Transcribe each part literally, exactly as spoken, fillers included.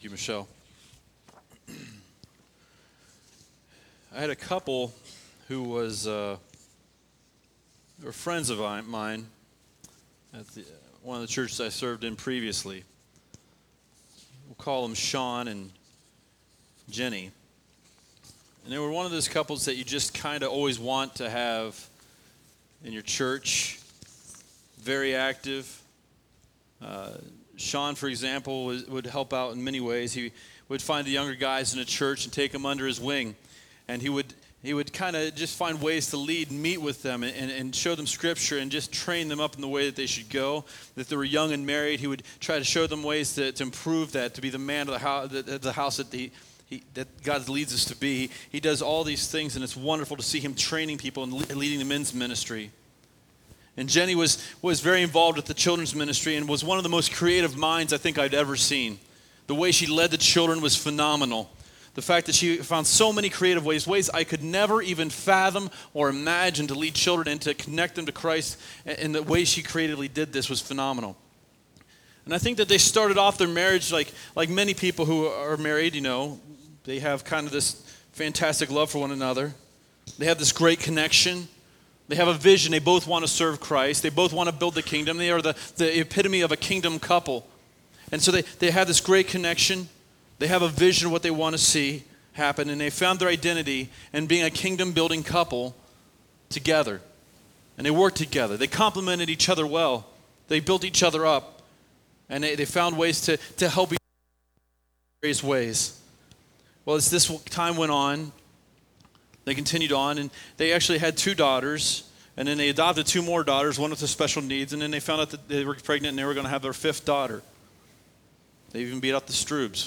Thank you, Michelle. I had a couple who was uh, were friends of mine at the, one of the churches I served in previously. We'll call them Sean and Jenny. And they were one of those couples that you just kind of always want to have in your church. Very active. Uh, Sean, for example, was, would help out in many ways. He would find the younger guys in a church and take them under his wing. And he would he would kind of just find ways to lead, meet with them, and, and show them Scripture and just train them up in the way that they should go. If they were young and married, he would try to show them ways to, to improve that, to be the man of the house, the, the house that, the, he, that God leads us to be. He does all these things, and it's wonderful to see him training people and leading the men's ministry. And Jenny was, was very involved with the children's ministry and was one of the most creative minds I think I'd ever seen. The way she led the children was phenomenal. The fact that she found so many creative ways, ways I could never even fathom or imagine to lead children and to connect them to Christ, and the way she creatively did this was phenomenal. And I think that they started off their marriage like, like many people who are married, you know, they have kind of this fantastic love for one another. They have this great connection. They have a vision. They both want to serve Christ. They both want to build the kingdom. They are the, the epitome of a kingdom couple. And so they, they have this great connection. They have a vision of what they want to see happen. And they found their identity in being a kingdom-building couple together. And they worked together. They complemented each other well. They built each other up. And they, they found ways to, to help each other in various ways. Well, as this time went on, they continued on, and they actually had two daughters, and then they adopted two more daughters, one with the special needs, and then they found out that they were pregnant and they were going to have their fifth daughter. They even beat out the Stroobs.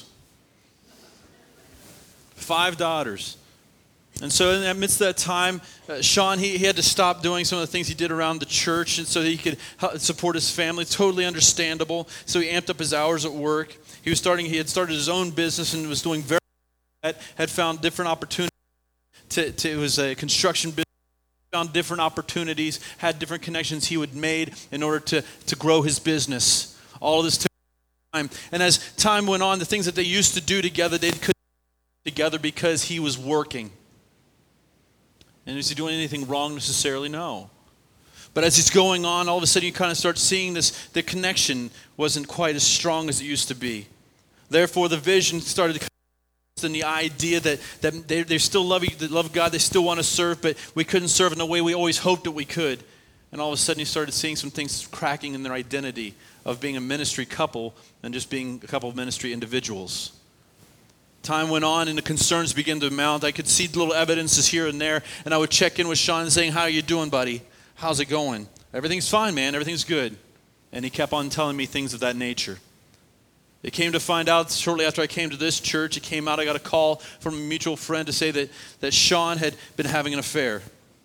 Five daughters. And so in the midst of that time, uh, Sean, he, he had to stop doing some of the things he did around the church and so that he could help support his family. Totally understandable. So he amped up his hours at work. He was starting, he had started his own business and was doing very well, had found different opportunities. To, to, it was a construction business, found different opportunities, had different connections he would made in order to, to grow his business. All of this took time. And as time went on, the things that they used to do together, they couldn't do together because he was working. And is he doing anything wrong necessarily? No. But as it's going on, all of a sudden you kind of start seeing this, the connection wasn't quite as strong as it used to be. Therefore, the vision started to come. And the idea that, that they, they still love, they love God, they still want to serve, but we couldn't serve in the way we always hoped that we could. And all of a sudden you started seeing some things cracking in their identity of being a ministry couple and just being a couple of ministry individuals. Time went on and the concerns began to mount. I could see little evidences here and there, and I would check in with Sean saying, "How are you doing, buddy? How's it going?" "Everything's fine, man. Everything's good." And he kept on telling me things of that nature. It came to find out shortly after I came to this church, it came out, I got a call from a mutual friend to say that, that Sean had been having an affair.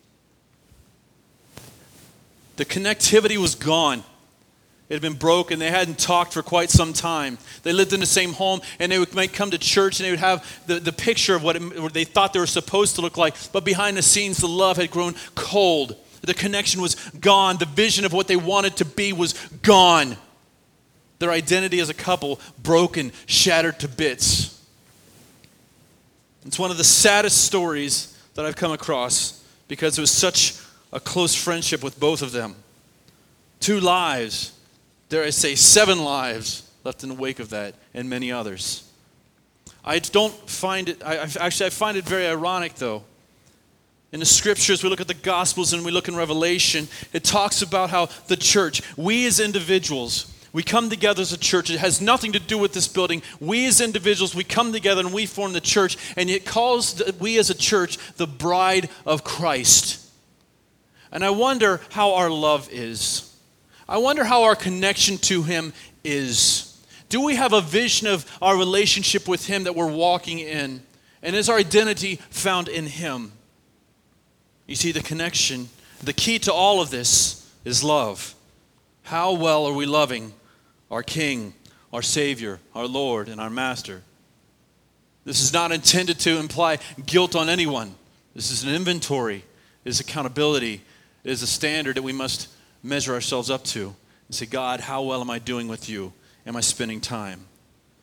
The connectivity was gone. It had been broken. They hadn't talked for quite some time. They lived in the same home, and they would might come to church, and they would have the, the picture of what, it, what they thought they were supposed to look like, but behind the scenes, the love had grown cold. The connection was gone. The vision of what they wanted to be was gone. Their identity as a couple broken, shattered to bits. It's one of the saddest stories that I've come across because it was such a close friendship with both of them. Two lives, dare I say seven lives left in the wake of that, and many others. I don't find it, I, actually I find it very ironic though. In the scriptures, we look at the Gospels and we look in Revelation, it talks about how the church, we as individuals, we come together as a church. It has nothing to do with this building. We as individuals, we come together and we form the church. And it calls the, we as a church the bride of Christ. And I wonder how our love is. I wonder how our connection to Him is. Do we have a vision of our relationship with Him that we're walking in? And is our identity found in Him? You see, the connection, the key to all of this is love. How well are we loving our King, our Savior, our Lord, and our Master? This is not intended to imply guilt on anyone. This is an inventory. It is accountability. It is a standard that we must measure ourselves up to and say, God, how well am I doing with you? Am I spending time?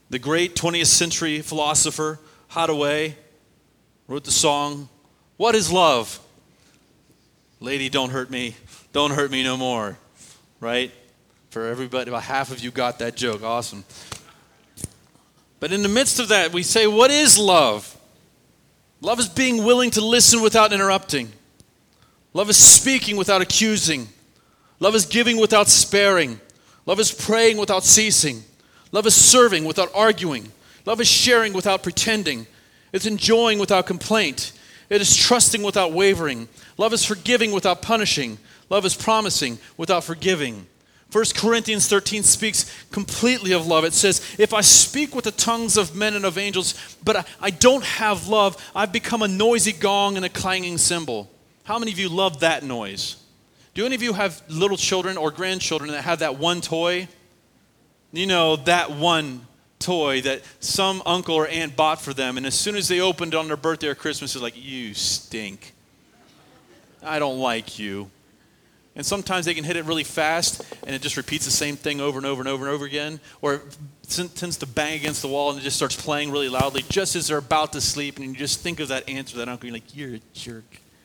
The great twentieth century philosopher Hathaway wrote the song, "What is love? Lady, don't hurt me. Don't hurt me no more." Right? For everybody, about half of you got that joke. Awesome. But in the midst of that, we say, what is love? Love is being willing to listen without interrupting. Love is speaking without accusing. Love is giving without sparing. Love is praying without ceasing. Love is serving without arguing. Love is sharing without pretending. It's enjoying without complaint. It is trusting without wavering. Love is forgiving without punishing. Love is promising without forgiving. First Corinthians thirteen speaks completely of love. It says, if I speak with the tongues of men and of angels, but I, I don't have love, I've become a noisy gong and a clanging cymbal. How many of you love that noise? Do any of you have little children or grandchildren that have that one toy? You know, that one toy that some uncle or aunt bought for them, and as soon as they opened it on their birthday or Christmas, it's like, you stink. I don't like you. And sometimes they can hit it really fast, and it just repeats the same thing over and over and over and over again. Or it tends to bang against the wall, and it just starts playing really loudly just as they're about to sleep. And you just think of that aunt or that uncle, and you're like, you're a jerk.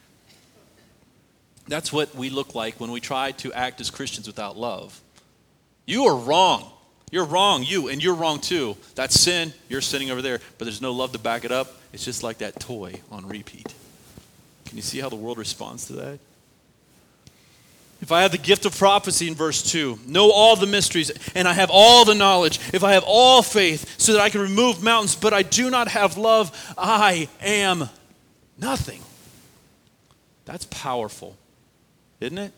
That's what we look like when we try to act as Christians without love. You are wrong. You're wrong, you, and you're wrong too. That's sin. You're sinning over there. But there's no love to back it up. It's just like that toy on repeat. Can you see how the world responds to that? If I have the gift of prophecy in verse two, know all the mysteries, and I have all the knowledge, if I have all faith so that I can remove mountains, but I do not have love, I am nothing. That's powerful, isn't it?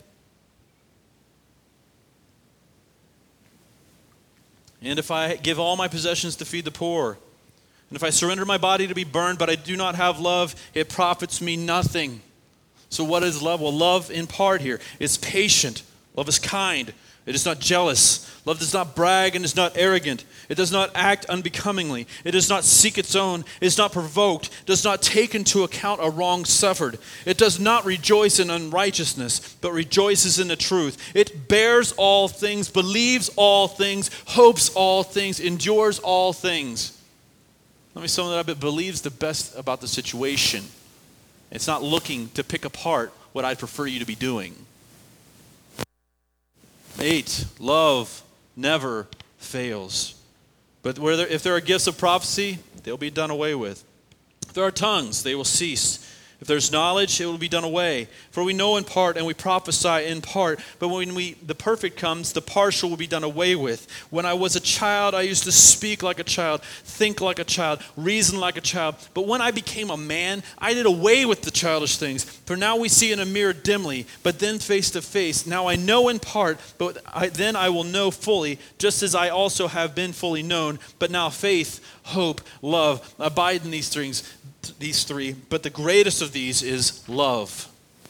And if I give all my possessions to feed the poor, and if I surrender my body to be burned, but I do not have love, it profits me nothing. So what is love? Well, love in part here is patient. Love is kind. It is not jealous. Love does not brag and is not arrogant. It does not act unbecomingly. It does not seek its own. It is not provoked. Does not take into account a wrong suffered. It does not rejoice in unrighteousness, but rejoices in the truth. It bears all things, believes all things, hopes all things, endures all things. Let me sum that up. It believes the best about the situation. It's not looking to pick apart what I'd prefer you to be doing. Eight, love never fails. But where there, if there are gifts of prophecy, they'll be done away with. If there are tongues, they will cease. If there's knowledge, it will be done away. For we know in part and we prophesy in part. But when we the perfect comes, the partial will be done away with. When I was a child, I used to speak like a child, think like a child, reason like a child. But when I became a man, I did away with the childish things. For now we see in a mirror dimly, but then face to face. Now I know in part, but I, then I will know fully, just as I also have been fully known. But now faith, hope, love abide in these things. These three, but the greatest of these is love.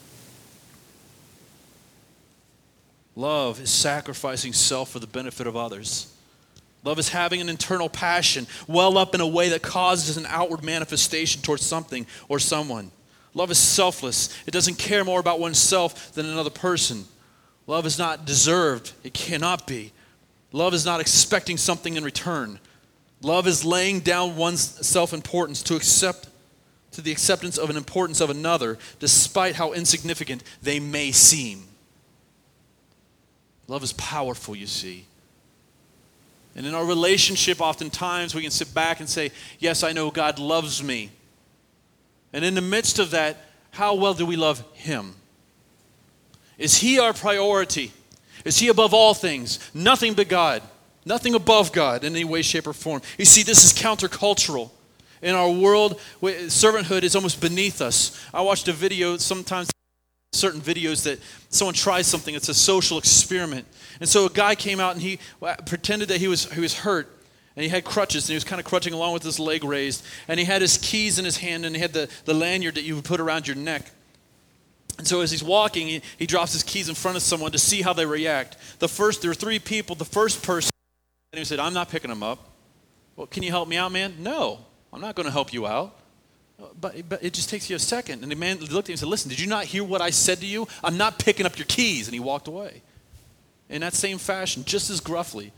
Love is sacrificing self for the benefit of others. Love is having an internal passion well up in a way that causes an outward manifestation towards something or someone. Love is selfless. It doesn't care more about oneself than another person. Love is not deserved. It cannot be. Love is not expecting something in return. Love is laying down one's self-importance to accept to the acceptance of an importance of another, despite how insignificant they may seem. Love is powerful, you see. And in our relationship, oftentimes we can sit back and say, yes, I know God loves me. And in the midst of that, how well do we love Him? Is He our priority? Is He above all things? Nothing but God. Nothing above God in any way, shape, or form. You see, this is countercultural. In our world, servanthood is almost beneath us. I watched a video, sometimes certain videos that someone tries something. It's a social experiment. And so a guy came out and he pretended that he was he was hurt. And he had crutches and he was kind of crutching along with his leg raised. And he had his keys in his hand and he had the, the lanyard that you would put around your neck. And so as he's walking, he, he drops his keys in front of someone to see how they react. The first, there were three people. The first person, and he said, I'm not picking them up. Well, can you help me out, man? No. I'm not going to help you out. But, but it just takes you a second. And the man looked at him and said, listen, did you not hear what I said to you? I'm not picking up your keys. And he walked away. In that same fashion, just as gruffly,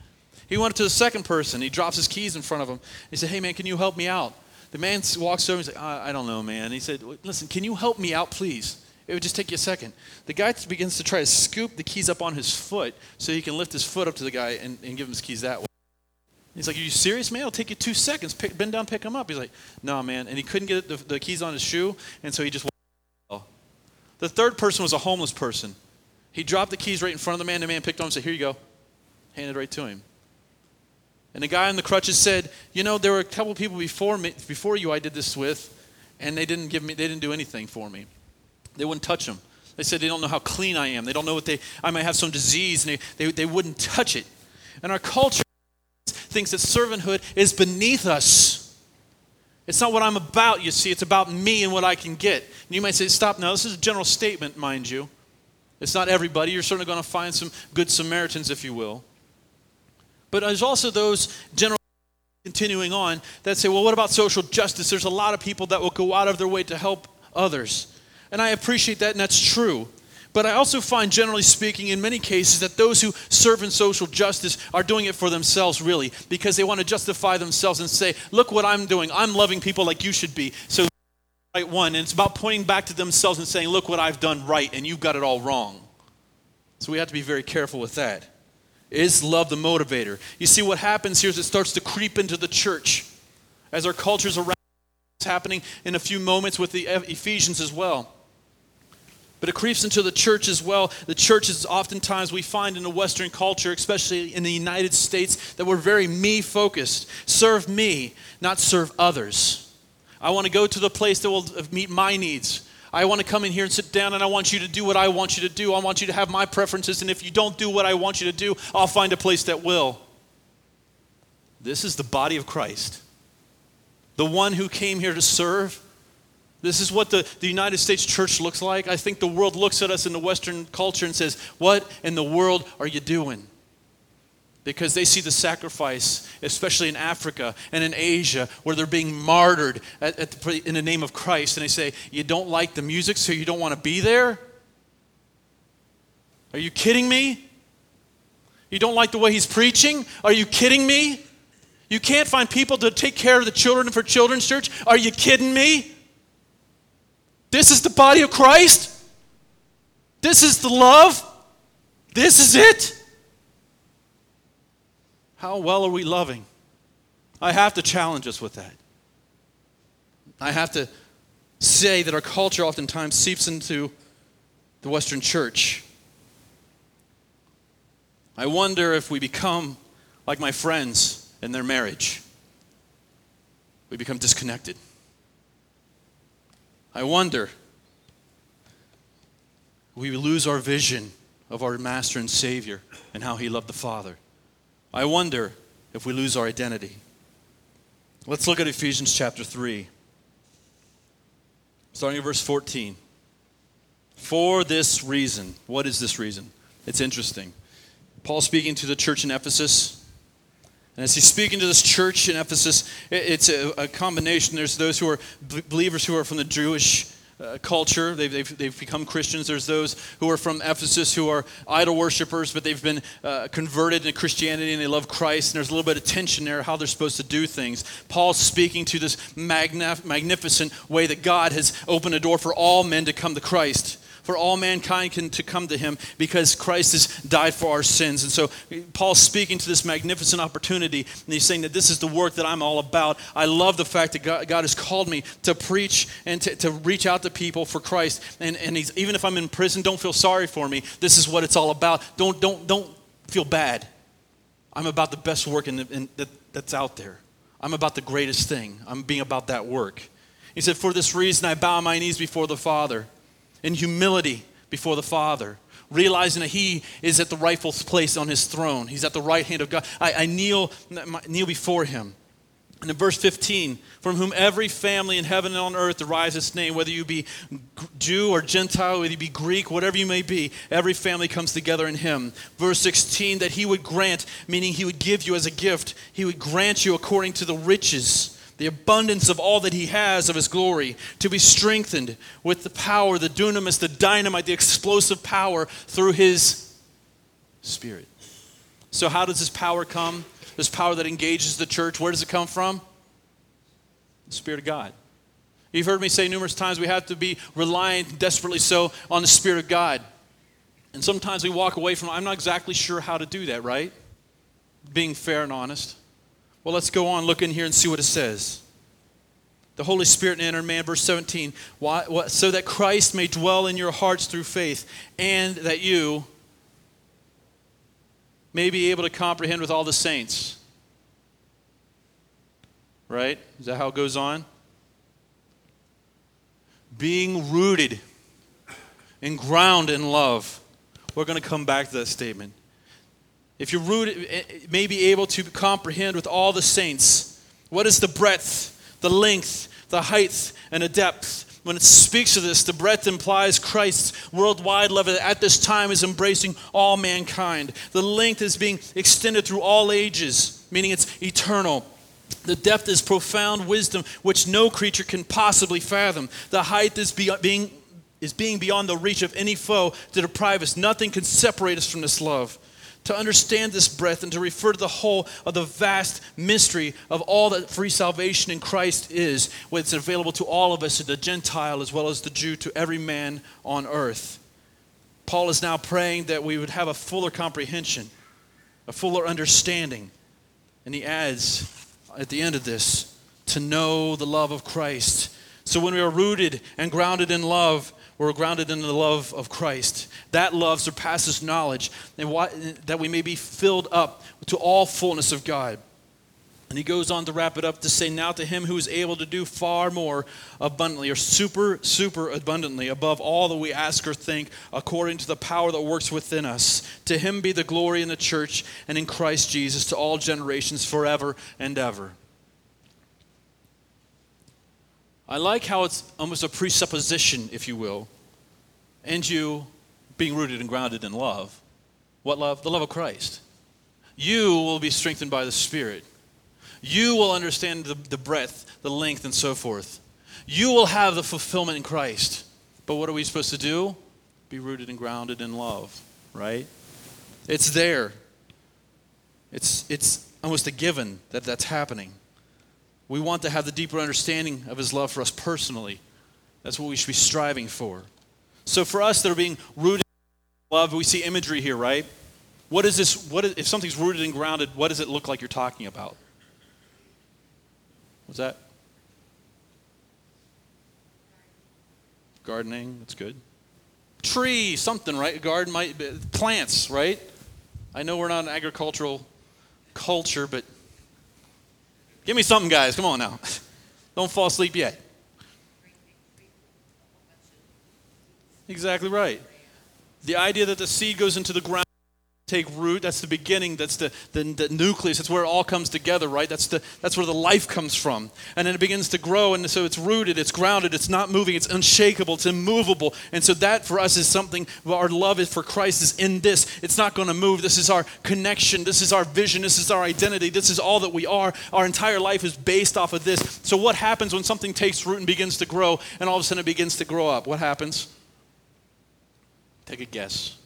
He went up to the second person. He drops his keys in front of him. He said, hey, man, can you help me out? The man walks over and he's like, I, I don't know, man. He said, listen, can you help me out, please? It would just take you a second. The guy begins to try to scoop the keys up on his foot so he can lift his foot up to the guy and, and give him his keys that way. He's like, are you serious, man? It'll take you two seconds. Pick, bend down, pick him up. He's like, no, man. And he couldn't get the, the keys on his shoe, and so he just walked. The third person was a homeless person. He dropped the keys right in front of the man. The man picked on him and said, here you go. Handed right to him. And the guy on the crutches said, you know, there were a couple people before me, before you I did this with, and they didn't give me, they didn't do anything for me. They wouldn't touch him. They said they don't know how clean I am. They don't know what they, I might have some disease, and they, they, they wouldn't touch it. And our culture thinks that servanthood is beneath us. It's not what I'm about, you see. It's about me and what I can get. And you might say, stop now. This is a general statement, mind you. It's not everybody. You're certainly going to find some good Samaritans, if you will. But there's also those general continuing on that say, well, what about social justice? There's a lot of people that will go out of their way to help others. And I appreciate that, and that's true. But I also find, generally speaking, in many cases, that those who serve in social justice are doing it for themselves, really, because they want to justify themselves and say, look what I'm doing. I'm loving people like you should be. So right one, and it's about pointing back to themselves and saying, look what I've done right, and you've got it all wrong. So we have to be very careful with that. Is love the motivator? You see, what happens here is it starts to creep into the church. As our culture's around, it's happening in a few moments with the Ephesians as well. But it creeps into the church as well. The church is oftentimes, we find in the Western culture, especially in the United States, that we're very me-focused. Serve me, not serve others. I want to go to the place that will meet my needs. I want to come in here and sit down, and I want you to do what I want you to do. I want you to have my preferences, and if you don't do what I want you to do, I'll find a place that will. This is the body of Christ. The one who came here to serve. This is what the, the United States church looks like. I think the world looks at us in the Western culture and says, what in the world are you doing? Because they see the sacrifice, especially in Africa and in Asia, where they're being martyred at, at the, in the name of Christ. And they say, you don't like the music, so you don't want to be there? Are you kidding me? You don't like the way he's preaching? Are you kidding me? You can't find people to take care of the children for Children's Church? Are you kidding me? This is the body of Christ? This is the love? This is it? How well are we loving? I have to challenge us with that. I have to say that our culture oftentimes seeps into the Western church. I wonder if we become like my friends in their marriage. We become disconnected. I wonder we lose our vision of our Master and Savior and how He loved the Father. I wonder if we lose our identity. Let's look at Ephesians chapter three. Starting at verse fourteen. For this reason. What is this reason? It's interesting. Paul speaking to the church in Ephesus. And as he's speaking to this church in Ephesus, it's a, a combination. There's those who are believers who are from the Jewish uh, culture. They've, they've, they've become Christians. There's those who are from Ephesus who are idol worshipers, but they've been uh, converted into Christianity and they love Christ. And there's a little bit of tension there, how they're supposed to do things. Paul's speaking to this magnif- magnificent way that God has opened a door for all men to come to Christ. For all mankind can to come to him because Christ has died for our sins. And so Paul's speaking to this magnificent opportunity, and he's saying that this is the work that I'm all about. I love the fact that God, God has called me to preach and to, to reach out to people for Christ. And, and he's, even if I'm in prison, don't feel sorry for me. This is what it's all about. Don't, don't, don't feel bad. I'm about the best work in, the, in that, that's out there. I'm about the greatest thing. I'm being about that work. He said, for this reason I bow my knees before the Father, in humility before the Father, realizing that He is at the rightful place on His throne. He's at the right hand of God. I, I kneel, kneel before Him. And in verse fifteen, from whom every family in heaven and on earth derives its name, whether you be Jew or Gentile, whether you be Greek, whatever you may be, every family comes together in Him. Verse sixteen, that He would grant, meaning He would give you as a gift, He would grant you according to the riches, the abundance of all that He has of His glory, to be strengthened with the power, the dunamis, the dynamite, the explosive power through His Spirit. So how does this power come? There's power that engages the church. Where does it come from? The Spirit of God. You've heard me say numerous times we have to be reliant, desperately so, on the Spirit of God. And sometimes we walk away from, I'm not exactly sure how to do that, right? Being fair and honest. Well, let's go on, look in here and see what it says. The Holy Spirit in inner man, verse seventeen, why, what, so that Christ may dwell in your hearts through faith, and that you may be able to comprehend with all the saints. Right? Is that how it goes on? Being rooted and grounded in love. We're going to come back to that statement. If you're rooted, may be able to comprehend with all the saints. What is the breadth, the length, the height, and the depth? When it speaks of this, the breadth implies Christ's worldwide love that at this time is embracing all mankind. The length is being extended through all ages, meaning it's eternal. The depth is profound wisdom which no creature can possibly fathom. The height is be- being is being beyond the reach of any foe to deprive us. Nothing can separate us from this love. To understand this breadth and to refer to the whole of the vast mystery of all that free salvation in Christ is, what's available to all of us, to the Gentile as well as the Jew, to every man on earth. Paul is now praying that we would have a fuller comprehension, a fuller understanding. And he adds at the end of this, to know the love of Christ. So when we are rooted and grounded in love, we're grounded in the love of Christ. That love surpasses knowledge, and why, that we may be filled up to all fullness of God. And he goes on to wrap it up to say, now to him who is able to do far more abundantly, or super, super abundantly, above all that we ask or think, according to the power that works within us. To him be the glory in the church and in Christ Jesus to all generations forever and ever. I like how it's almost a presupposition, if you will, and you being rooted and grounded in love. What love? The love of Christ. You will be strengthened by the Spirit. You will understand the, the breadth, the length, and so forth. You will have the fulfillment in Christ. But what are we supposed to do? Be rooted and grounded in love, right? It's there. It's, it's almost a given that that's happening. We want to have the deeper understanding of his love for us personally. That's what we should be striving for. So for us that are being rooted in love, we see imagery here, right? What is this? What is, if something's rooted and grounded, what does it look like you're talking about? What's that? Gardening, that's good. Tree, something, right? A garden might be, plants, right? I know we're not an agricultural culture, but give me something, guys. Come on now. Don't fall asleep yet. Exactly right. The idea that the seed goes into the ground, take root, that's the beginning, that's the, the, the nucleus, that's where it all comes together, right? That's the that's where the life comes from. And then it begins to grow, and so it's rooted, it's grounded, it's not moving, it's unshakable, it's immovable. And so that for us is something, our love is for Christ is in this. It's not going to move. This is our connection. This is our vision. This is our identity. This is all that we are. Our entire life is based off of this. So what happens when something takes root and begins to grow, and all of a sudden it begins to grow up? What happens? Take a guess.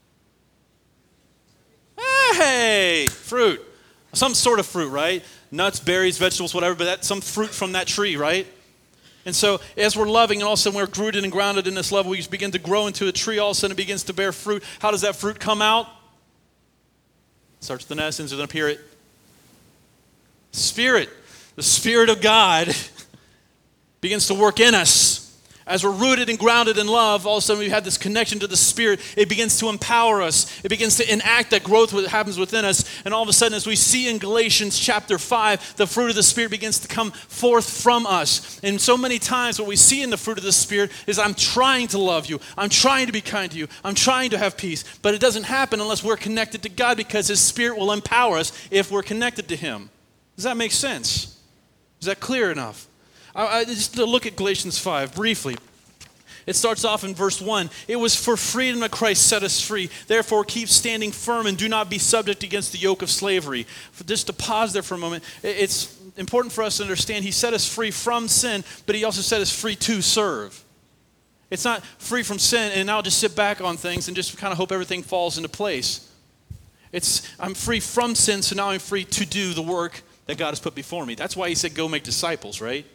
Hey, fruit. Some sort of fruit, right? Nuts, berries, vegetables, whatever, but that's some fruit from that tree, right? And so as we're loving and all of a sudden we're rooted and grounded in this love, we begin to grow into a tree, all of a sudden it begins to bear fruit. How does that fruit come out? Starts with an S, ends with an appear. Spirit. The Spirit of God begins to work in us. As we're rooted and grounded in love, all of a sudden we have this connection to the Spirit. It begins to empower us. It begins to enact that growth that happens within us. And all of a sudden, as we see in Galatians chapter five, the fruit of the Spirit begins to come forth from us. And so many times what we see in the fruit of the Spirit is I'm trying to love you. I'm trying to be kind to you. I'm trying to have peace. But it doesn't happen unless we're connected to God, because his Spirit will empower us if we're connected to him. Does that make sense? Is that clear enough? I, I, just to look at Galatians five briefly. It starts off in verse one. It was for freedom that Christ set us free. Therefore, keep standing firm and do not be subject against the yoke of slavery. For just to pause there for a moment, it's important for us to understand he set us free from sin, but he also set us free to serve. It's not free from sin and now just sit back on things and just kind of hope everything falls into place. It's I'm free from sin, so now I'm free to do the work that God has put before me. That's why he said, go make disciples, right?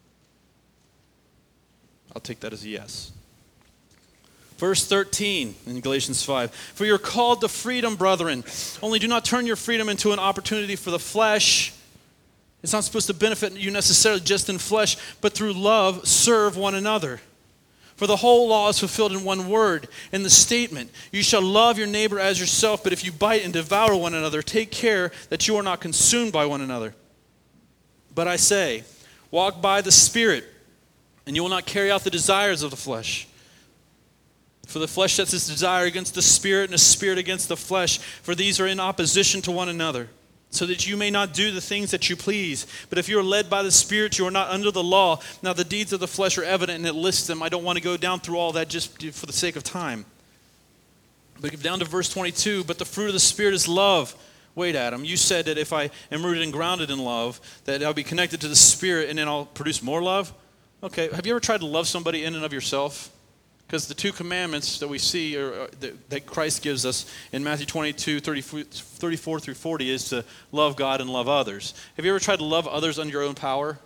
I'll take that as a yes. Verse thirteen in Galatians five. For you're called to freedom, brethren. Only do not turn your freedom into an opportunity for the flesh. It's not supposed to benefit you necessarily just in flesh, but through love, serve one another. For the whole law is fulfilled in one word, in the statement, you shall love your neighbor as yourself, but if you bite and devour one another, take care that you are not consumed by one another. But I say, walk by the Spirit, and you will not carry out the desires of the flesh. For the flesh sets its desire against the Spirit, and the Spirit against the flesh, for these are in opposition to one another, so that you may not do the things that you please. But if you are led by the Spirit, you are not under the law. Now the deeds of the flesh are evident, and it lists them. I don't want to go down through all that just for the sake of time. But down to verse twenty-two, but the fruit of the Spirit is love. Wait, Adam, you said that if I am rooted and grounded in love, that I'll be connected to the Spirit, and then I'll produce more love? Okay, have you ever tried to love somebody in and of yourself? Because the two commandments that we see are, that, that Christ gives us in Matthew twenty-two, thirty-four through forty is to love God and love others. Have you ever tried to love others under your own power?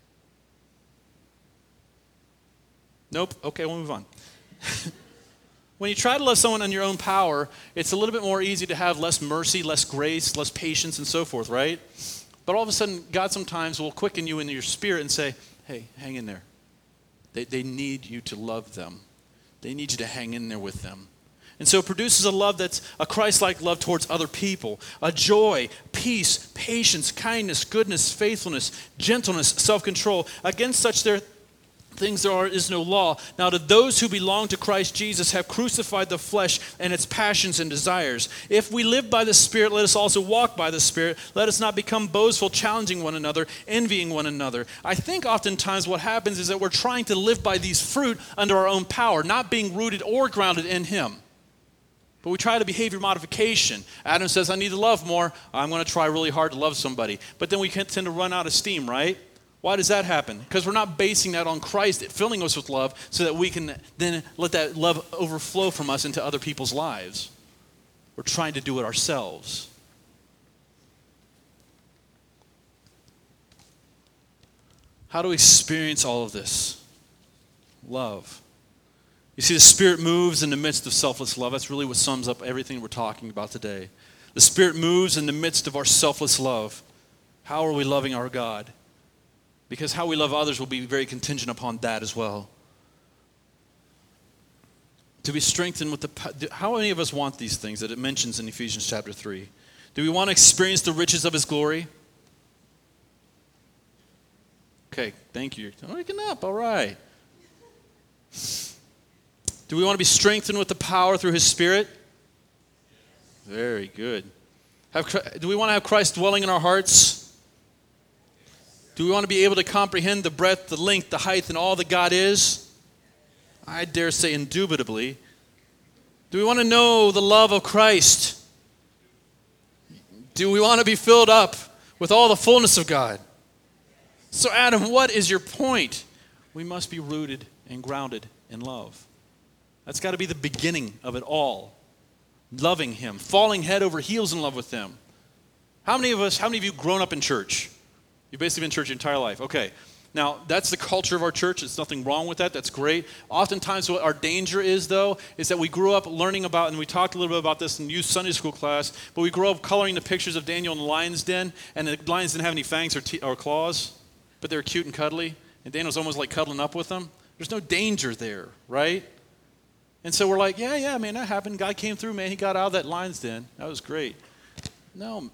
Nope? Okay, we'll move on. When you try to love someone on your own power, it's a little bit more easy to have less mercy, less grace, less patience, and so forth, right? But all of a sudden, God sometimes will quicken you in your spirit and say, hey, hang in there. They, they need you to love them. They need you to hang in there with them. And so it produces a love that's a Christ-like love towards other people. A joy, peace, patience, kindness, goodness, faithfulness, gentleness, self-control. Against such there things there are, is no law. Now to those who belong to Christ Jesus have crucified the flesh and its passions and desires. If we live by the Spirit, let us also walk by the Spirit. Let us not become boastful, challenging one another, envying one another. I think oftentimes what happens is that we're trying to live by these fruit under our own power, not being rooted or grounded in Him. But we try to behavior modification. Adam says, I need to love more. I'm going to try really hard to love somebody. But then we tend to run out of steam, right? Why does that happen? Because we're not basing that on Christ filling us with love so that we can then let that love overflow from us into other people's lives. We're trying to do it ourselves. How do we experience all of this? Love. You see, the Spirit moves in the midst of selfless love. That's really what sums up everything we're talking about today. The Spirit moves in the midst of our selfless love. How are we loving our God? Because how we love others will be very contingent upon that as well. To be strengthened with the... How many of us want these things that it mentions in Ephesians chapter three? Do we want to experience the riches of His glory? Okay, thank you. You're waking up, all right. Do we want to be strengthened with the power through His Spirit? Very good. Have, do we want to have Christ dwelling in our hearts? Do we want to be able to comprehend the breadth, the length, the height, and all that God is? I dare say indubitably. Do we want to know the love of Christ? Do we want to be filled up with all the fullness of God? So Adam, what is your point? We must be rooted and grounded in love. That's got to be the beginning of it all. Loving Him, falling head over heels in love with Him. How many of us, how many of you grown up in church? You've basically been in church your entire life. Okay. Now, that's the culture of our church. There's nothing wrong with that. That's great. Oftentimes what our danger is, though, is that we grew up learning about, and we talked a little bit about this in youth Sunday school class, but we grew up coloring the pictures of Daniel in the lion's den, and the lions didn't have any fangs or, te- or claws, but they were cute and cuddly, and Daniel's almost like cuddling up with them. There's no danger there, right? And so we're like, yeah, yeah, man, that happened. God came through, man. He got out of that lion's den. That was great. No.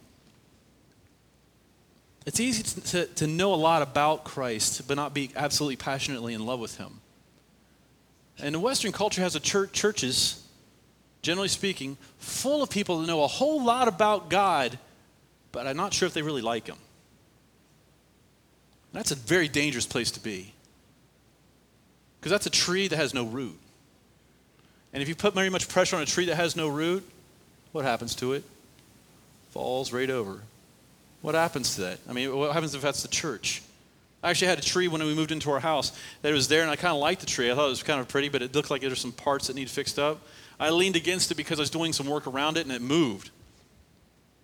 It's easy to, to know a lot about Christ, but not be absolutely passionately in love with Him. And the Western culture has a church, churches, generally speaking, full of people that know a whole lot about God, but I'm not sure if they really like Him. That's a very dangerous place to be. Because that's a tree that has no root. And if you put very much pressure on a tree that has no root, what happens to it? Falls right over. What happens to that? I mean, what happens if that's the church? I actually had a tree when we moved into our house that was there, and I kind of liked the tree. I thought it was kind of pretty, but it looked like there were some parts that needed fixed up. I leaned against it because I was doing some work around it, and it moved.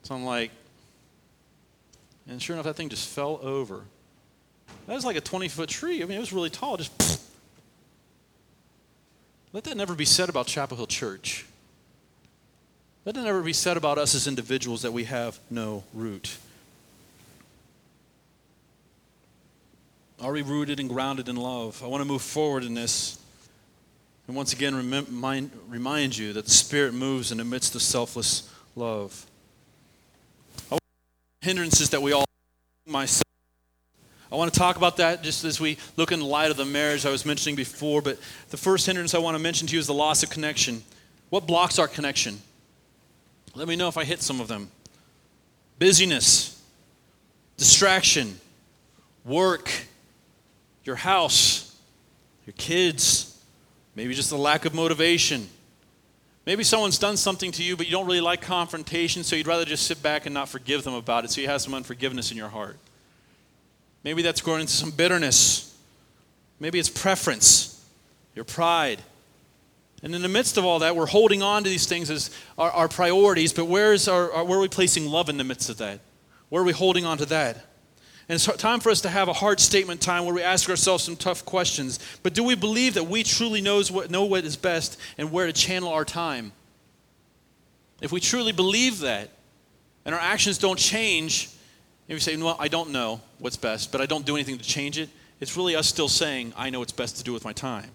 So I'm like, and sure enough, that thing just fell over. That was like a twenty-foot tree. I mean, it was really tall. Just pfft. Let that never be said about Chapel Hill Church. Let that never be said about us as individuals that we have no root. Are we rooted and grounded in love? I want to move forward in this. And once again, remind, remind you that the Spirit moves in the midst of selfless love. Hindrances that we all myself. I want to talk about that just as we look in the light of the marriage I was mentioning before. But the first hindrance I want to mention to you is the loss of connection. What blocks our connection? Let me know if I hit some of them. Busyness, distraction, work, your house, your kids, maybe just a lack of motivation. Maybe someone's done something to you, but you don't really like confrontation, so you'd rather just sit back and not forgive them about it, so you have some unforgiveness in your heart. Maybe that's growing into some bitterness. Maybe it's preference, your pride. And in the midst of all that, we're holding on to these things as our, our priorities, but where is our, our, where are we placing love in the midst of that? Where are we holding on to that? And it's time for us to have a heart statement time where we ask ourselves some tough questions. But do we believe that we truly knows what, know what is best and where to channel our time? If we truly believe that and our actions don't change, and we say, well, I don't know what's best, but I don't do anything to change it, it's really us still saying, I know what's best to do with my time.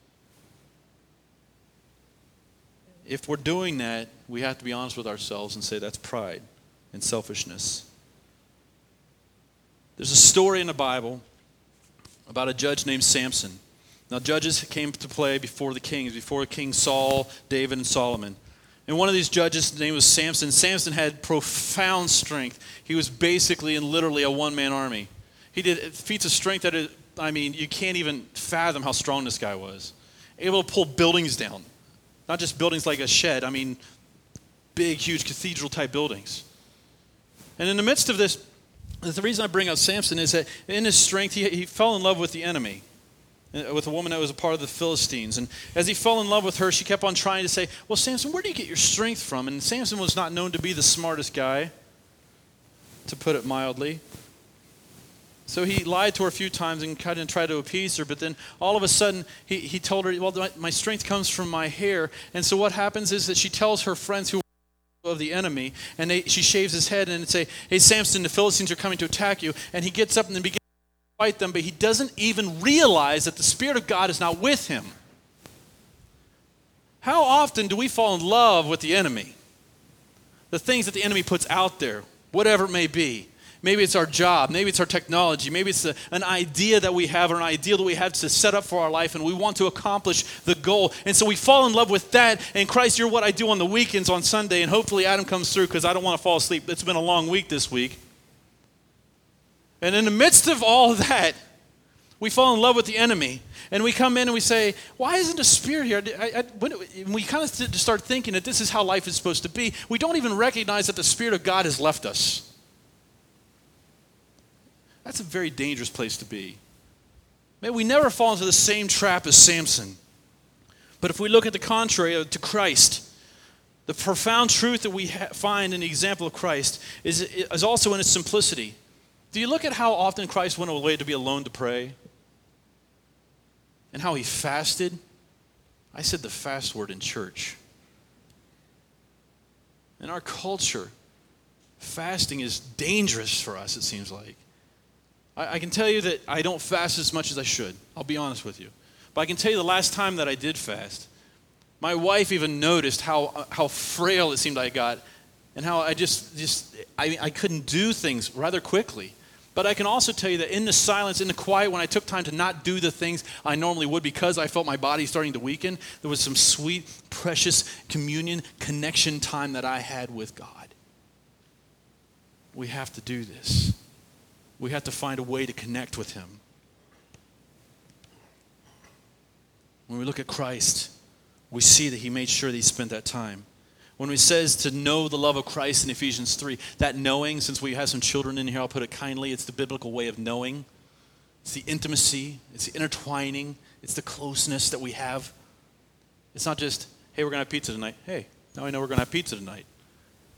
If we're doing that, we have to be honest with ourselves and say that's pride and selfishness. There's a story in the Bible about a judge named Samson. Now, judges came to play before the kings, before King Saul, David, and Solomon. And one of these judges, his name was Samson. Samson had profound strength. He was basically and literally a one-man army. He did feats of strength that, it, I mean, you can't even fathom how strong this guy was. Able to pull buildings down. Not just buildings like a shed, I mean, big, huge cathedral-type buildings. And in the midst of this, the reason I bring up Samson is that in his strength, he, he fell in love with the enemy, with a woman that was a part of the Philistines. And as he fell in love with her, she kept on trying to say, well, Samson, where do you get your strength from? And Samson was not known to be the smartest guy, to put it mildly. So he lied to her a few times and kind of tried to appease her, but then all of a sudden he, he told her, well, my, my strength comes from my hair. And so what happens is that she tells her friends who of the enemy, and they, she shaves his head and say, hey, Samson, the Philistines are coming to attack you. And he gets up and then begins to fight them, but he doesn't even realize that the Spirit of God is not with him. How often do we fall in love with the enemy? The things that the enemy puts out there, whatever it may be. Maybe it's our job. Maybe it's our technology. Maybe it's a, an idea that we have or an ideal that we have to set up for our life, and we want to accomplish the goal. And so we fall in love with that. And Christ, you're what I do on the weekends on Sunday, and hopefully Adam comes through because I don't want to fall asleep. It's been a long week this week. And in the midst of all of that, we fall in love with the enemy. And we come in and we say, why isn't the Spirit here? I, I, when we kind of start thinking that this is how life is supposed to be, we don't even recognize that the Spirit of God has left us. That's a very dangerous place to be. May we never fall into the same trap as Samson. But if we look at the contrary to Christ, the profound truth that we ha- find in the example of Christ is, is also in its simplicity. Do you look at how often Christ went away to be alone to pray? And how he fasted? I said the fast word in church. In our culture, fasting is dangerous for us, it seems like. I can tell you that I don't fast as much as I should. I'll be honest with you. But I can tell you the last time that I did fast, my wife even noticed how how frail it seemed I got and how I just, just I, I couldn't do things rather quickly. But I can also tell you that in the silence, in the quiet, when I took time to not do the things I normally would because I felt my body starting to weaken, there was some sweet, precious communion, connection time that I had with God. We have to do this. We have to find a way to connect with him. When we look at Christ, we see that he made sure that he spent that time. When he says to know the love of Christ in Ephesians three, that knowing, since we have some children in here, I'll put it kindly, it's the biblical way of knowing. It's the intimacy, it's the intertwining, it's the closeness that we have. It's not just, hey, we're going to have pizza tonight. Hey, now I know we're going to have pizza tonight.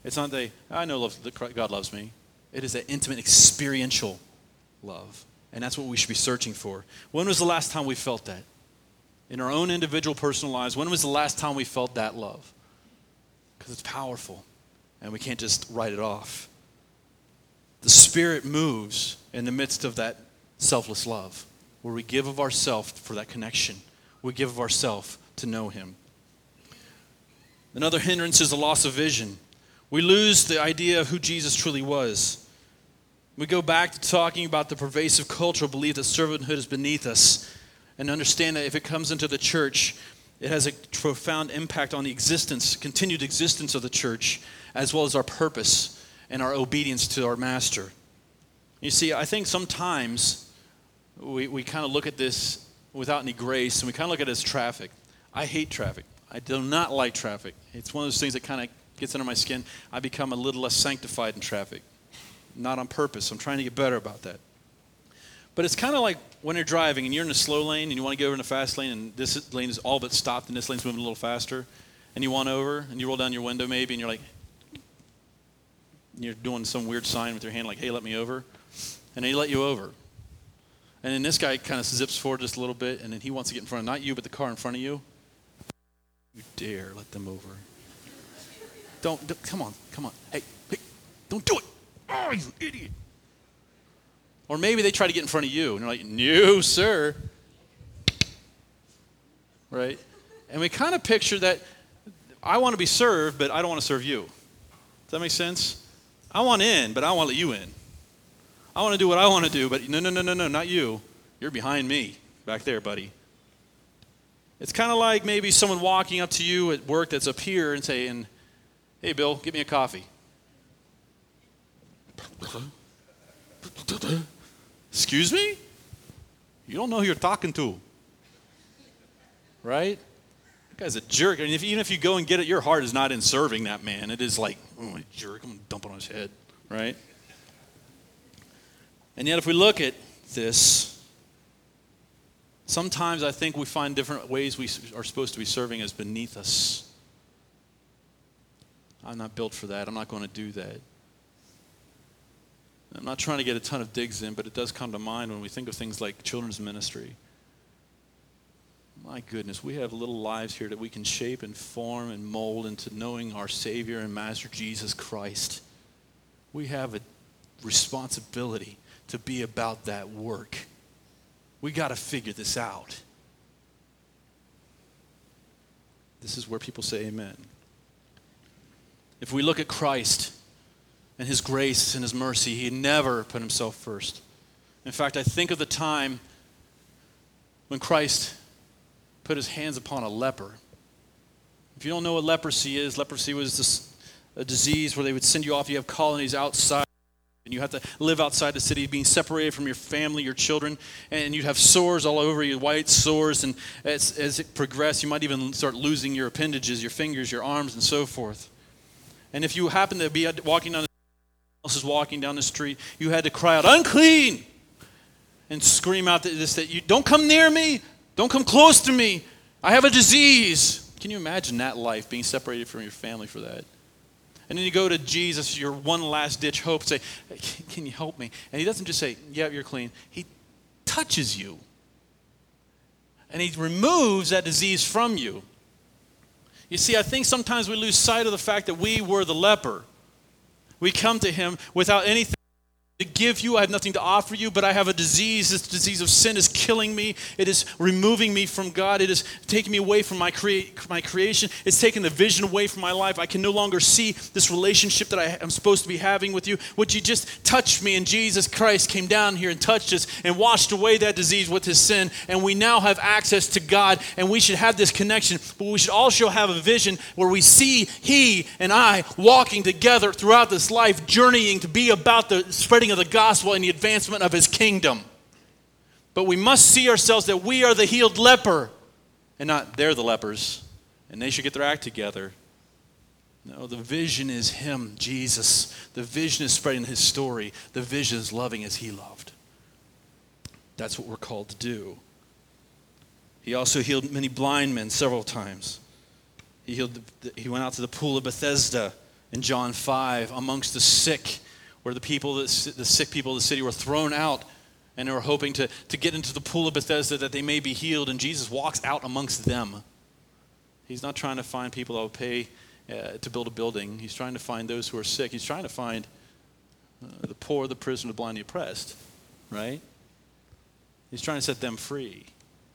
It's not the, I know love, that God loves me. It is an intimate, experiential love. And that's what we should be searching for. When was the last time we felt that? In our own individual personal lives, when was the last time we felt that love? Because it's powerful, and we can't just write it off. The Spirit moves in the midst of that selfless love, where we give of ourselves for that connection. We give of ourselves to know Him. Another hindrance is the loss of vision. We lose the idea of who Jesus truly was. We go back to talking about the pervasive cultural belief that servanthood is beneath us, and understand that if it comes into the church, it has a profound impact on the existence, continued existence of the church, as well as our purpose and our obedience to our master. You see, I think sometimes we, we kind of look at this without any grace, and we kind of look at it as traffic. I hate traffic. I do not like traffic. It's one of those things that kind of gets under my skin. I become a little less sanctified in traffic. Not on purpose. I'm trying to get better about that. But it's kind of like when you're driving and you're in a slow lane and you want to go over in a fast lane, and this lane is all but stopped and this lane's moving a little faster, and you want over and you roll down your window maybe and you're like, you're doing some weird sign with your hand like, hey, let me over. And they let you over. And then this guy kind of zips forward just a little bit, and then he wants to get in front of not you but the car in front of you. You dare let them over. Don't, don't come on, come on. Hey, hey, don't do it. Oh, you idiot. Or maybe they try to get in front of you, and you're like, no, sir. Right? And we kind of picture that I want to be served, but I don't want to serve you. Does that make sense? I want in, but I want to let you in. I want to do what I want to do, but no, no, no, no, no, not you. You're behind me back there, buddy. It's kind of like maybe someone walking up to you at work that's up here and saying, hey, Bill, get me a coffee. Excuse me? You don't know who you're talking to. Right? That guy's a jerk. I mean, if, even if you go and get it, your heart is not in serving that man. It is like, oh, a jerk, I'm going to dump it on his head. Right? And yet if we look at this, sometimes I think we find different ways we are supposed to be serving as beneath us. I'm not built for that. I'm not going to do that. I'm not trying to get a ton of digs in, but it does come to mind when we think of things like children's ministry. My goodness, we have little lives here that we can shape and form and mold into knowing our Savior and Master Jesus Christ. We have a responsibility to be about that work. We got to figure this out. This is where people say amen. If we look at Christ and His grace and His mercy, He never put Himself first. In fact, I think of the time when Christ put His hands upon a leper. If you don't know what leprosy is, leprosy was this, a disease where they would send you off. You have colonies outside, and you have to live outside the city, being separated from your family, your children, and you'd have sores all over you, white sores, and as, as it progressed, you might even start losing your appendages, your fingers, your arms, and so forth. And if you happen to be walking down the else is walking down the street, you had to cry out, unclean, and scream out this, that you don't come near me, don't come close to me, I have a disease. Can you imagine that life, being separated from your family for that? And then you go to Jesus, your one last ditch hope, say, can you help me? And He doesn't just say, yeah, you're clean. He touches you. And He removes that disease from you. You see, I think sometimes we lose sight of the fact that we were the leper. We come to Him without anything to give you. I have nothing to offer you, but I have a disease. This disease of sin is killing me. It is removing me from God. It is taking me away from my, crea- my creation. It's taking the vision away from my life. I can no longer see this relationship that I am supposed to be having with you. Would you just touch me? And Jesus Christ came down here and touched us and washed away that disease with His sin. And we now have access to God, and we should have this connection. But we should also have a vision where we see He and I walking together throughout this life, journeying to be about the spreading of the gospel and the advancement of His kingdom. But we must see ourselves that we are the healed leper and not they're the lepers, and they should get their act together. No, the vision is Him, Jesus. The vision is spreading His story. The vision is loving as He loved. That's what we're called to do. He also healed many blind men several times. He healed. The, he went out to the pool of Bethesda in John five amongst the sick, where the people, the sick people of the city were thrown out and they were hoping to, to get into the pool of Bethesda that they may be healed, and Jesus walks out amongst them. He's not trying to find people that will pay uh, to build a building. He's trying to find those who are sick. He's trying to find uh, the poor, the prisoner, the blind, the oppressed, right? He's trying to set them free.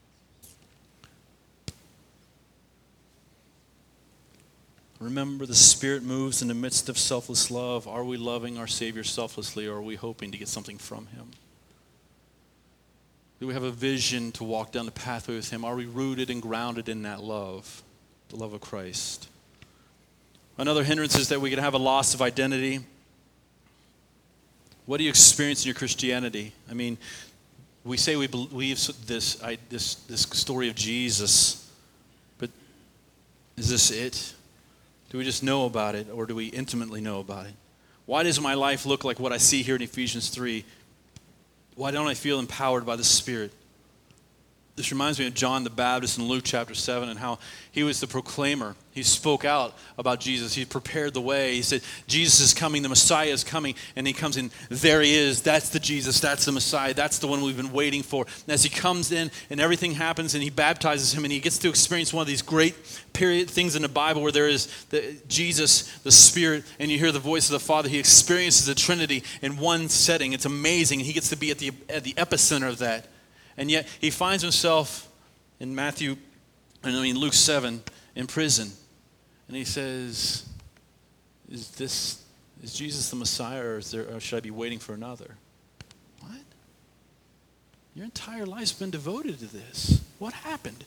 Remember, the Spirit moves in the midst of selfless love. Are we loving our Savior selflessly, or are we hoping to get something from him? Do we have a vision to walk down the pathway with him? Are we rooted and grounded in that love, the love of Christ? Another hindrance is that we can have a loss of identity. What do you experience in your Christianity? I mean, we say we believe this, I, this, this story of Jesus, but is this it? Do we just know about it, or do we intimately know about it? Why does my life look like what I see here in Ephesians three? Why don't I feel empowered by the Spirit? This reminds me of John the Baptist in Luke chapter seven and how he was the proclaimer. He spoke out about Jesus. He prepared the way. He said, Jesus is coming, the Messiah is coming, and he comes in, there he is. That's the Jesus, that's the Messiah, that's the one we've been waiting for. And as he comes in and everything happens and he baptizes him and he gets to experience one of these great period things in the Bible where there is the, Jesus, the Spirit, and you hear the voice of the Father. He experiences the Trinity in one setting. It's amazing. He gets to be at the, at the epicenter of that. And yet he finds himself in Matthew, I mean Luke seven, in prison. And he says, is this, is Jesus the Messiah, or, is there, or should I be waiting for another? What? Your entire life's been devoted to this. What happened?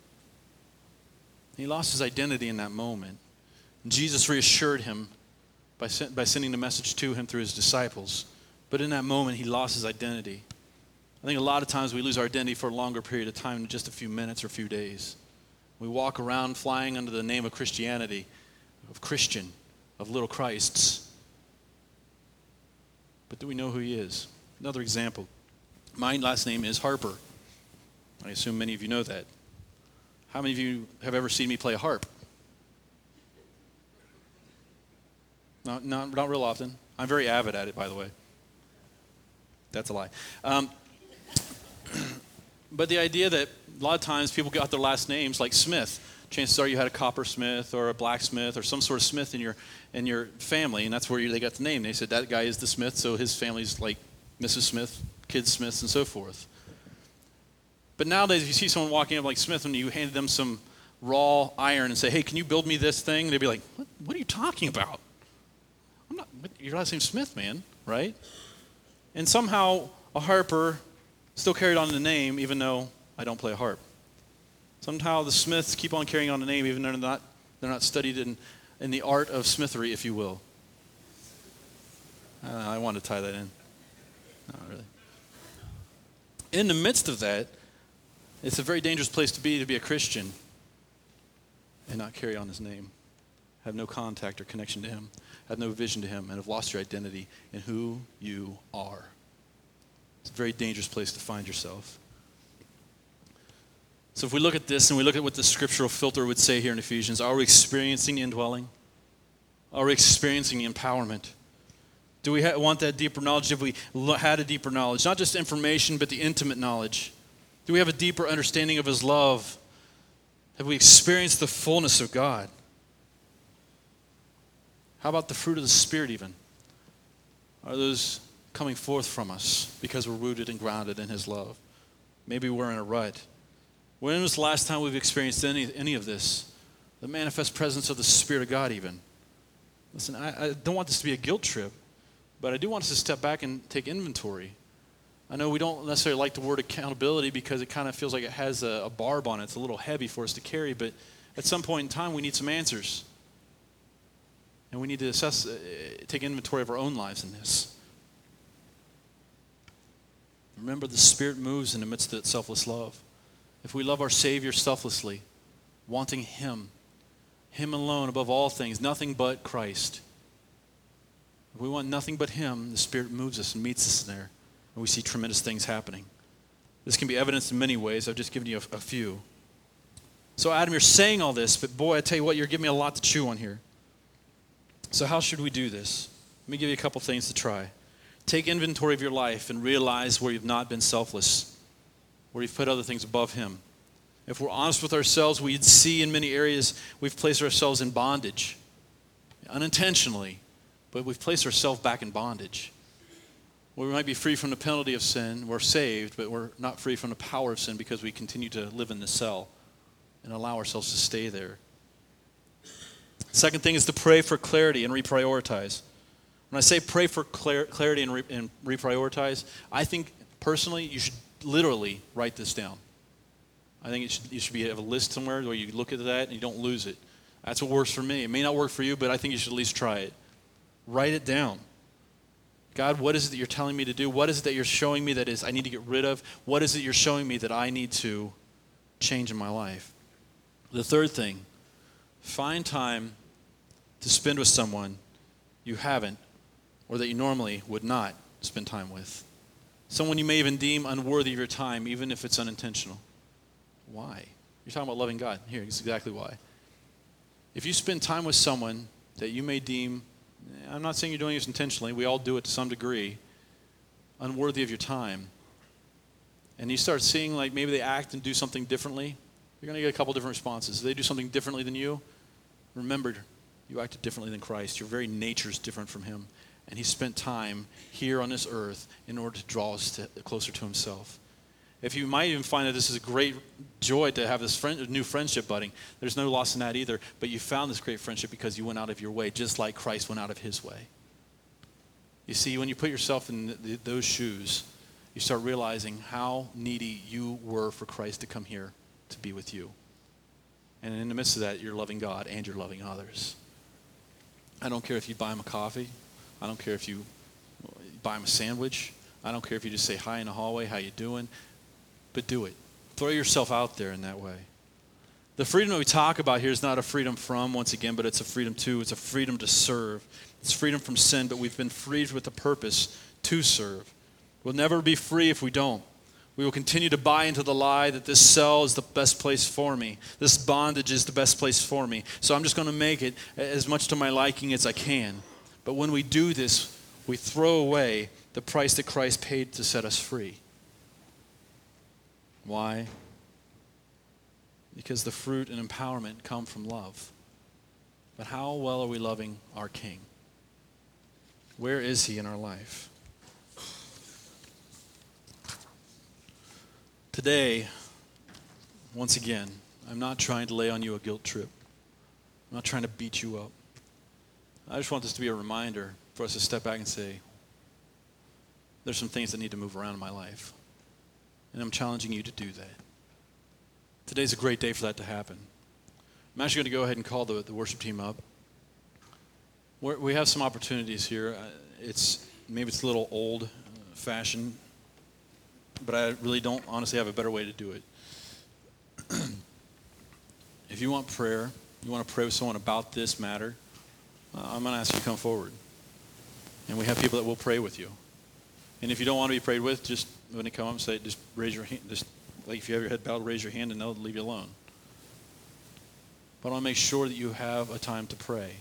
He lost his identity in that moment. And Jesus reassured him by, by sending the message to him through his disciples. But in that moment, he lost his identity. I think a lot of times we lose our identity for a longer period of time than just a few minutes or a few days. We walk around flying under the name of Christianity, of Christian, of little Christs. But do we know who he is? Another example. My last name is Harper. I assume many of you know that. How many of you have ever seen me play a harp? Not, not, not real often. I'm very avid at it, by the way. That's a lie. Um, But the idea that a lot of times people got their last names like Smith. Chances are you had a coppersmith or a blacksmith or some sort of smith in your in your family, and that's where you, they got the name. They said that guy is the Smith, so his family's like Missus Smith, kids Smiths, and so forth. But nowadays, if you see someone walking up like Smith and you handed them some raw iron and say, hey, can you build me this thing? They'd be like, what, what are you talking about? I'm not, your last name's Smith, man, right? And somehow a harper still carried on the name, even though I don't play a harp. Somehow the Smiths keep on carrying on the name, even though they're not, they're not studied in, in the art of smithery, if you will. I, don't know, I wanted to tie that in. Not really. In the midst of that, it's a very dangerous place to be, to be a Christian and not carry on his name, have no contact or connection to him, have no vision to him, and have lost your identity in who you are. It's a very dangerous place to find yourself. So if we look at this and we look at what the scriptural filter would say here in Ephesians, are we experiencing the indwelling? Are we experiencing the empowerment? Do we ha- want that deeper knowledge? Have we lo- had a deeper knowledge? Not just information, but the intimate knowledge. Do we have a deeper understanding of his love? Have we experienced the fullness of God? How about the fruit of the Spirit even? Are those coming forth from us because we're rooted and grounded in his love? Maybe we're in a rut. When was the last time we've experienced any, any of this? The manifest presence of the Spirit of God even. Listen, I, I don't want this to be a guilt trip, but I do want us to step back and take inventory. I know we don't necessarily like the word accountability because it kind of feels like it has a, a barb on it. It's a little heavy for us to carry, but at some point in time we need some answers. And we need to assess, uh, take inventory of our own lives in this. Remember, the Spirit moves in the midst of that selfless love. If we love our Savior selflessly, wanting him, him alone above all things, nothing but Christ. If we want nothing but him, the Spirit moves us and meets us there, and we see tremendous things happening. This can be evidenced in many ways. I've just given you a, a few. So Adam, you're saying all this, but boy, I tell you what, you're giving me a lot to chew on here. So how should we do this? Let me give you a couple things to try. Take inventory of your life and realize where you've not been selfless, where you've put other things above him. If we're honest with ourselves, we'd see in many areas we've placed ourselves in bondage, unintentionally, but we've placed ourselves back in bondage. We might be free from the penalty of sin, we're saved, but we're not free from the power of sin because we continue to live in the cell and allow ourselves to stay there. Second thing is to pray for clarity and reprioritize. When I say pray for clar- clarity and, re- and reprioritize, I think personally you should literally write this down. I think it should, you should be have a list somewhere where you look at that and you don't lose it. That's what works for me. It may not work for you, but I think you should at least try it. Write it down. God, what is it that you're telling me to do? What is it that you're showing me that is I need to get rid of? What is it you're showing me that I need to change in my life? The third thing, find time to spend with someone you haven't or that you normally would not spend time with. Someone you may even deem unworthy of your time, even if it's unintentional. Why? You're talking about loving God. Here, it's exactly why. If you spend time with someone that you may deem, I'm not saying you're doing this intentionally, we all do it to some degree, unworthy of your time, and you start seeing like maybe they act and do something differently, you're going to get a couple different responses. If they do something differently than you, remember, you acted differently than Christ. Your very nature is different from him, and he spent time here on this earth in order to draw us to, closer to himself. If you might even find that this is a great joy to have this friend, new friendship budding, there's no loss in that either. But you found this great friendship because you went out of your way, just like Christ went out of his way. You see, when you put yourself in the, the, those shoes, you start realizing how needy you were for Christ to come here to be with you. And in the midst of that, you're loving God and you're loving others. I don't care if you buy them a coffee. I don't care if you buy them a sandwich. I don't care if you just say hi in the hallway, how you doing? But do it. Throw yourself out there in that way. The freedom that we talk about here is not a freedom from, once again, but it's a freedom to. It's a freedom to serve. It's freedom from sin, but we've been freed with a purpose to serve. We'll never be free if we don't. We will continue to buy into the lie that this cell is the best place for me. This bondage is the best place for me. So I'm just going to make it as much to my liking as I can. But when we do this, we throw away the price that Christ paid to set us free. Why? Because the fruit and empowerment come from love. But how well are we loving our King? Where is he in our life? Today, once again, I'm not trying to lay on you a guilt trip. I'm not trying to beat you up. I just want this to be a reminder for us to step back and say, there's some things that need to move around in my life. And I'm challenging you to do that. Today's a great day for that to happen. I'm actually going to go ahead and call the, the worship team up. We're, we have some opportunities here. Uh, it's maybe it's a little old uh, fashioned, but I really don't honestly have a better way to do it. If you want prayer, you want to pray with someone about this matter, uh, I'm going to ask you to come forward. And we have people that will pray with you. And if you don't want to be prayed with, just when they come up and say, just raise your hand. Just like if you have your head bowed, raise your hand and they'll leave you alone. But I want to make sure that you have a time to pray.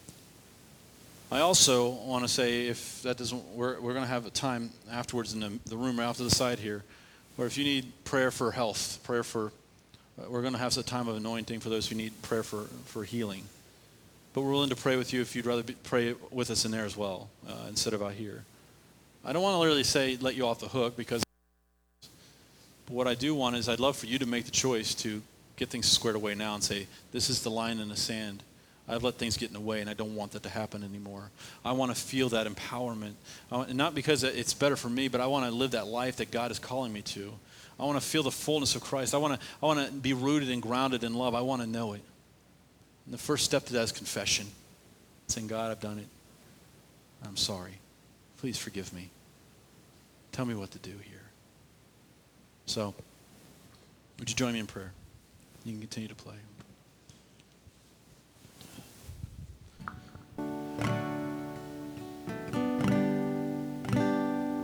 I also want to say, if that doesn't, we're, we're going to have a time afterwards in the, the room right off to the side here, where if you need prayer for health, prayer for, we're going to have a time of anointing for those who need prayer for, for healing. But we're willing to pray with you if you'd rather be, pray with us in there as well, uh, instead of out here. I don't want to literally say let you off the hook, because what I do want is I'd love for you to make the choice to get things squared away now and say, this is the line in the sand. I've let things get in the way, and I don't want that to happen anymore. I want to feel that empowerment. I want, and not because it's better for me, but I want to live that life that God is calling me to. I want to feel the fullness of Christ. I want to, I want to be rooted and grounded in love. I want to know it. And the first step to that is confession. Saying, God, I've done it. I'm sorry. Please forgive me. Tell me what to do here. So, would you join me in prayer? You can continue to play.